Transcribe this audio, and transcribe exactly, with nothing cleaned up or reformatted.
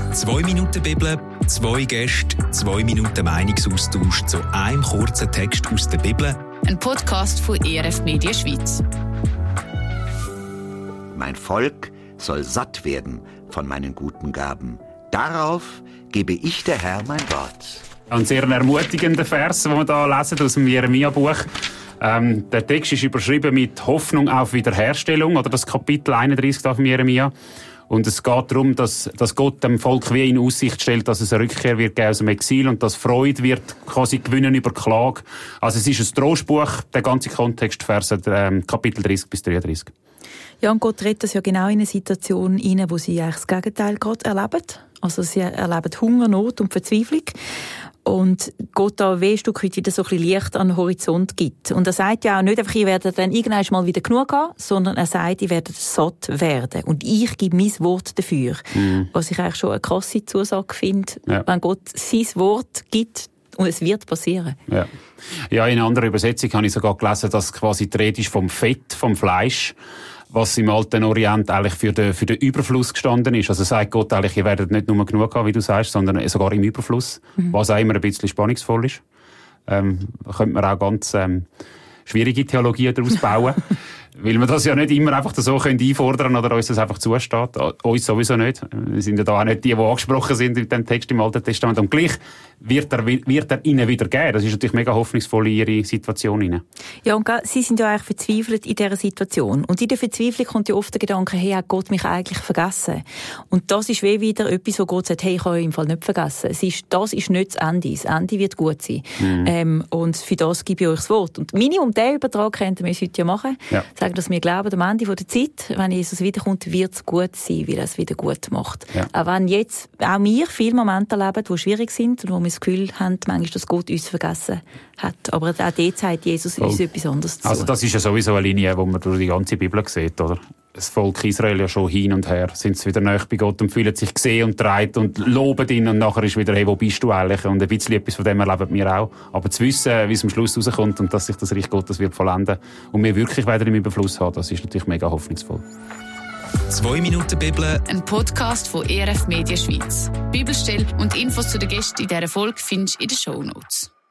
Zwei Minuten Bibel, zwei Gäste, zwei Minuten Meinungsaustausch zu einem kurzen Text aus der Bibel. Ein Podcast von E R F Media Schweiz. Mein Volk soll satt werden von meinen guten Gaben. Darauf gebe ich der Herr mein Wort. Ein sehr ermutigender Vers, den wir hier lesen aus dem Jeremia-Buch. Ähm, der Text ist überschrieben mit Hoffnung auf Wiederherstellung, oder das Kapitel einunddreißig von Jeremia. Und es geht darum, dass, dass Gott dem Volk wie in Aussicht stellt, dass es eine Rückkehr wird geben aus dem Exil und dass Freude wird quasi gewinnen über Klage. Also es ist ein Trostbuch, der ganze Kontext, Verse, ähm, Kapitel dreißig bis dreiunddreißig. Ja, und Gott redet das ja genau in eine Situation hinein, wo sie eigentlich das Gegenteil gerade erleben. Also sie erleben Hunger, Not und Verzweiflung. Und Gott da ein Stück weit wieder so ein bisschen Licht an den Horizont gibt. Und er sagt ja auch nicht einfach, ihr werdet dann irgendwann mal wieder genug haben, sondern er sagt, ihr werdet satt werden. Und ich gebe mein Wort dafür. Mhm. Was ich eigentlich schon eine krasse Zusage finde, ja. Wenn Gott sein Wort gibt, und es wird passieren. Ja. Ja, in einer anderen Übersetzung habe ich sogar gelesen, dass quasi die Rede ist vom Fett, vom Fleisch, was im alten Orient eigentlich für den, für den Überfluss gestanden ist. Also sagt Gott eigentlich, ihr werdet nicht nur genug haben, wie du sagst, sondern sogar im Überfluss, mhm. was auch immer ein bisschen spannungsvoll ist. Ähm, da könnte man auch ganz ähm, schwierige Theologie daraus bauen, weil man das ja nicht immer einfach so einfordern können oder uns das einfach zusteht. Uns sowieso nicht. Wir sind ja da auch nicht die, die angesprochen sind in dem Text im Alten Testament. Und gleich wird er, wird er ihnen wieder geben. Das ist natürlich mega hoffnungsvoll in ihre Situation hinein. Ja, und sie sind ja eigentlich verzweifelt in dieser Situation. Und in der Verzweiflung kommt ja oft der Gedanke, hey, hat Gott mich eigentlich vergessen? Und das ist wie wieder etwas, wo Gott sagt, hey, ich habe euch im Fall nicht vergessen. Es ist, das ist nicht das Ende. Das Ende wird gut sein. Mhm. Ähm, und für das gebe ich euch das Wort. Und Minimum diesen Übertrag könnten wir heute ja machen. Ja. Sagen, dass wir glauben, am Ende der Zeit, wenn Jesus wiederkommt, wird es gut sein, weil er es wieder gut macht. Ja. Auch wenn jetzt auch wir viele Momente erleben, die schwierig sind und wo wir das Gefühl haben, manchmal, dass Gott uns vergessen hat. Aber auch dort sagt Jesus uns oh. etwas anderes zu. Also das ist ja sowieso eine Linie, die man durch die ganze Bibel sieht, oder? Das Volk Israel ja schon hin und her, sind sie wieder nahe bei Gott und fühlen sich gesehen und getragen und loben ihn und nachher ist wieder, hey, wo bist du eigentlich? Und ein bisschen etwas von dem erleben wir auch. Aber zu wissen, wie es am Schluss rauskommt und dass sich das Reich Gottes wird vollenden und wir wirklich wieder im Überfluss haben, das ist natürlich mega hoffnungsvoll. Zwei Minuten Bibel. Ein Podcast von E R F Media Schweiz. Bibelstelle und Infos zu den Gästen in dieser Folge findest du in den Shownotes.